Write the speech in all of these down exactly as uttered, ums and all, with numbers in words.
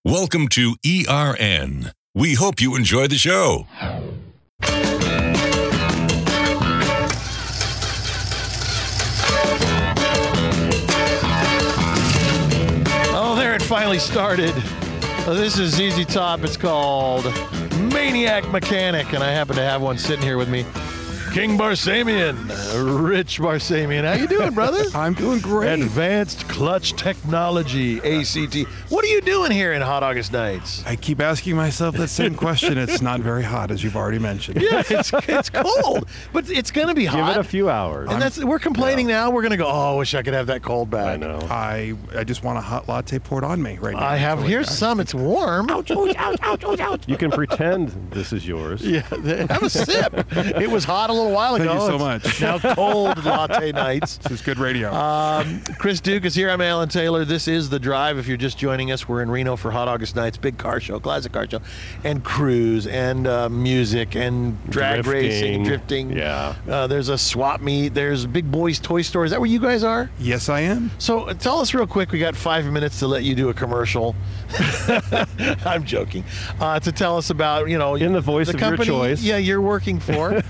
Welcome to E R N. We hope you enjoy the show. Oh, there it finally started. Uh, This is Z Z Top. It's called Maniac Mechanic, and I happen to have one sitting here with me. King Barsamian, Rich Barsamian. How you doing, brother? I'm doing great. Advanced Clutch Technology, A C T. What are you doing here in Hot August Nights? I keep asking myself that same question. It's not very hot, as you've already mentioned. Yeah, it's it's cold, but it's going to be hot. Give it a few hours. And that's we're complaining now. We're going to go, oh, I wish I could have that cold back. I know. I I just want a hot latte poured on me right now. I have, So here's I- some. It's warm. Ouch, ouch, ouch, ouch, ouch, ouch. You can pretend this is yours. Yeah, have a sip. It was hot a little while ago. Thank you so It's much. Now cold latte nights. This is good radio. Um, Chris Duke is here. I'm Alan Taylor. This is The Drive. If you're just joining us, we're in Reno for Hot August Nights, big car show, classic car show, and cruise, and uh, music, and drag Drifting. racing, drifting. Yeah. Uh, there's a swap meet. There's Big Boys Toy Store. Is that where you guys are? yes, I am. So uh, tell us real quick. We got five minutes to let you do a commercial. I'm joking. Uh, to tell us about, you know, In the voice the of your company, choice. Yeah, you're working for.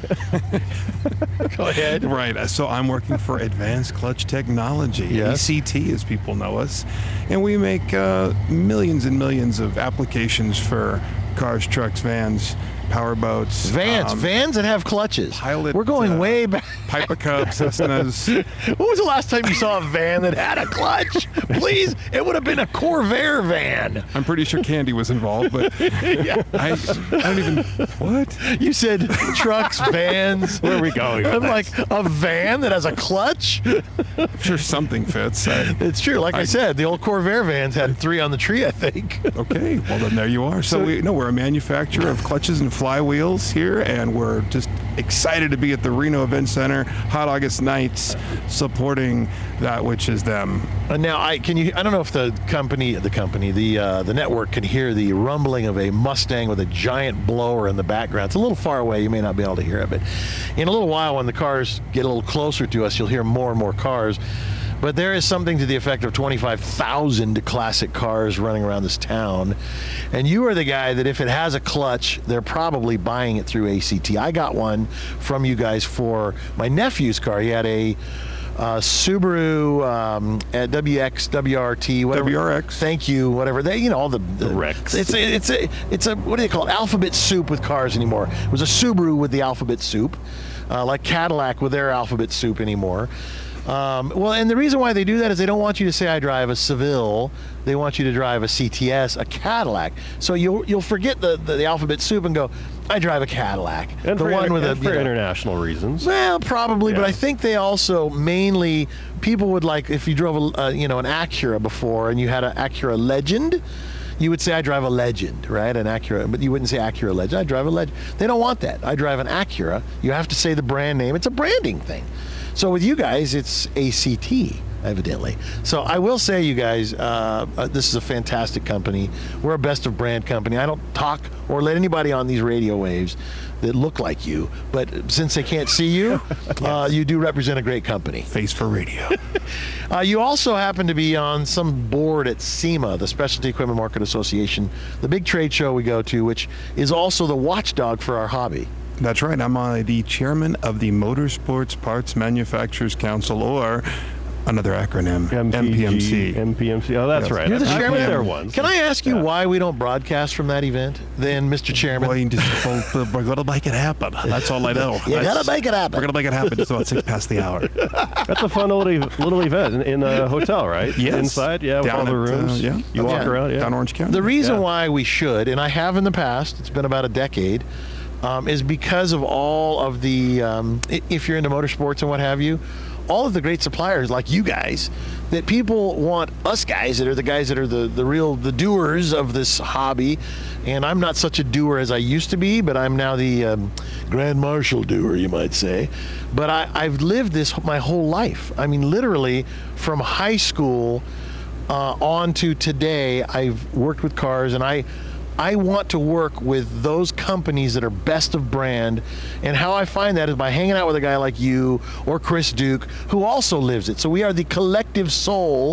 Go ahead. Right. uh, So I'm working for Advanced Clutch Technology, Yes. E C T as people know us. And we make uh, millions and millions of applications for cars, trucks, vans, powerboats. Vans, um, vans that have clutches. pilot, We're going uh, way back. Piper Cubs, Cessnas. When was the last time you saw a van that had a clutch? Please, it would have been a Corvair van. I'm pretty sure Candy was involved, but I, I don't even. What? You said trucks, vans. Where are we going? I'm like, a van that has a clutch? I'm sure something fits. I, It's true. Like I, I- said, the old Corvair vans had three on the tree, I think. okay, well then there you are. So, So- we no, we're a manufacturer of clutches and flywheels here, and we're just excited to be at the Reno Event Center, Hot August Nights, supporting that which is them. And now, I can you. I don't know if the company, the company, the uh, the network can hear the rumbling of a Mustang with a giant blower in the background. It's a little far away. You may not be able to hear it, but in a little while, when the cars get a little closer to us, you'll hear more and more cars. But there is something to the effect of twenty-five thousand classic cars running around this town. And you are the guy that if it has a clutch, they're probably buying it through A C T. I got one from you guys for my nephew's car. He had a uh, Subaru um, at W X, W R T, whatever. W R X. Thank you, whatever. They, you know, all the, the, The Rex. It's a, it's a, it's a, what do they call it? Alphabet soup with cars anymore. It was a Subaru with the alphabet soup, uh, like Cadillac with their alphabet soup anymore. Um, well, and the reason why they do that is they don't want you to say I drive a Seville. They want you to drive a C T S, a Cadillac. So you'll you'll forget the, the, the alphabet soup and go, I drive a Cadillac. And the for, one inter- with a and you for know, international reasons. well, probably, but Yeah. I think they also mainly people would like if you drove a uh, you know an Acura before and you had an Acura Legend, you would say I drive a Legend, right? An Acura, but you wouldn't say Acura Legend. I drive a Legend. They don't want that. I drive an Acura. You have to say the brand name. It's a branding thing. So with you guys, it's A C T. Evidently. So I will say, you guys, uh, uh, this is a fantastic company. We're a best of brand company. I don't talk or let anybody on these radio waves that look like you, but since they can't see you, uh, you do represent a great company. Face for radio. Uh, you also happen to be on some board at SEMA, the Specialty Equipment Market Association, the big trade show we go to, which is also the watchdog for our hobby. That's right. I'm uh, the chairman of the Motorsports Parts Manufacturers Council, or another acronym, M P M C. M P M C. M P M C. Oh, that's Yes. right. You're the I've been chairman? there once. Can I ask you Yeah. why we don't broadcast from that event, then, Mister Chairman? Well, you just, well, we're going to make it happen. That's all I know. You That's- gotta make it happen. We're going to make it happen. It's about six past the hour. That's a fun little, e- little event in, in a hotel, right? Yes. Inside, yeah, with Down all the at, uh, rooms. yeah. You walk Yeah. around, yeah. Down Orange County. The reason Yeah. why we should, and I have in the past, it's been about a decade, um, is because of all of the, um, i- if you're into motorsports and what have you, all of the great suppliers like you guys, that people want us guys that are the guys that are the, the real, the doers of this hobby. And I'm not such a doer as I used to be, but I'm now the um, Grand Marshal doer, you might say. But I, I've lived this my whole life. I mean, literally from high school uh, on to today, I've worked with cars, and I I want to work with those companies that are best of brand. And how I find that is by hanging out with a guy like you or Chris Duke, who also lives it. So we are the collective soul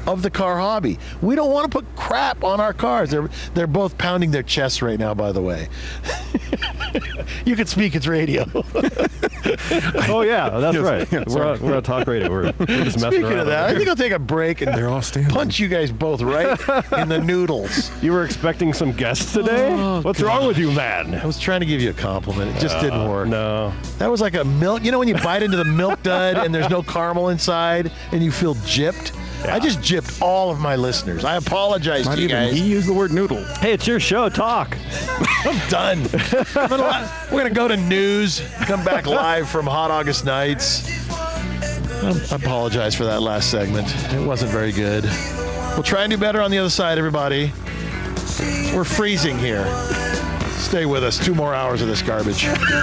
of the car hobby. We don't want to put crap on our cars. They're they're both pounding their chests right now, by the way. You can speak, it's radio. Oh yeah, that's Yes, right. yeah, we're, on, we're on talk radio. We're, we're just messing Speaking around. of that, I think I'll take a break and They're all standing. punch you guys both right in the noodles. You were expecting some guests today? Oh, What's wrong with you, man? I was trying to give you a compliment. It just didn't work. No. That was like a milk. You know when you bite into the milk dud and there's no caramel inside and you feel gypped? I just gypped all of my listeners. I apologize Not to you even guys. he used the word noodle. Hey, it's your show. Talk. I'm done. I'm gonna- We're going to go to news, come back live from Hot August Nights. I apologize for that last segment. It wasn't very good. We'll try and do better on the other side, everybody. We're freezing here. Stay with us. Two more hours of this garbage.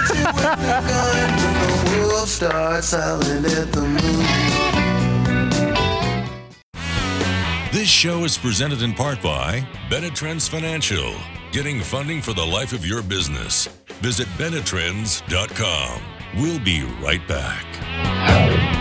This show is presented in part by Benetrends Financial. Getting funding for the life of your business. Visit Benetrends dot com. We'll be right back.